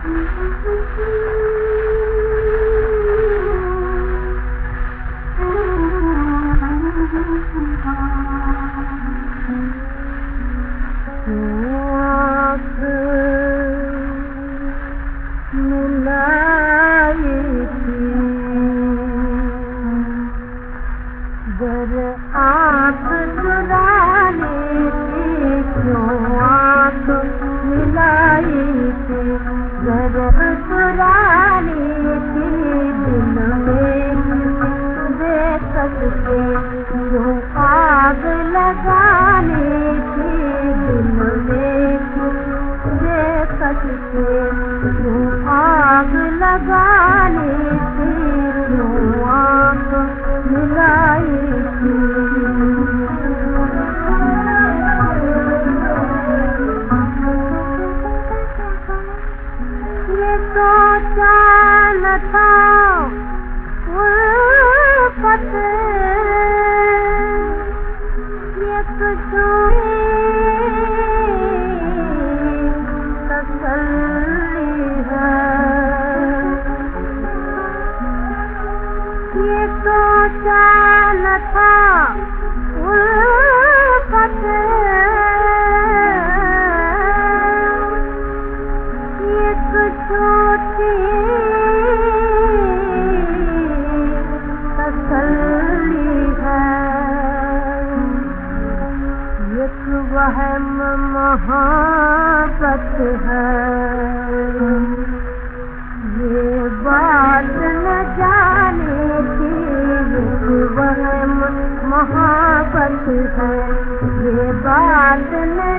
आँख चुराने की क्यों आँख मिलाई थी, जब चुराने की दिल में बेकस के क्यों आग लगाने की, दिल में बेकस के क्यों आग लगाने की, क्यों आँख मिलाई थी। ये सोचा न था उल्फत, ये कुछोरी तसल्ली है, ये सोचा न था उल्फत, ये छोटी तसल्ली है, एक वहम मोहब्बत है, ये बात न जाने की, एक वहम मोहब्बत है, ये बात न